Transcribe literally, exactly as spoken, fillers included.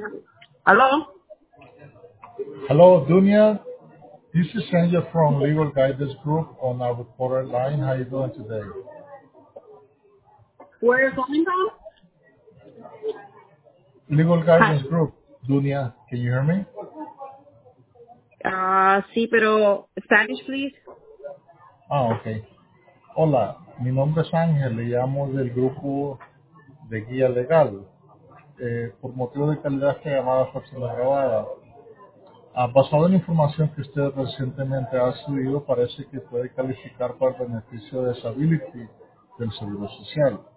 ¿Aló? Hello, Dunya. This is Sanjay from Legal Guidance Group on our reporter line. How are you doing today? Where are you calling from? Legal Hi. Guidance Group. Dunya, can you hear me? Ah, sí, pero Spanish, please. Ah, ok. Hola, mi nombre es Ángel, le llamo del grupo de guía legal. Eh, por motivo de calidad esta llamada fue siendo grabada. Ah, basado en la información que usted recientemente ha subido, parece que puede calificar para el beneficio de disability del Seguro Social.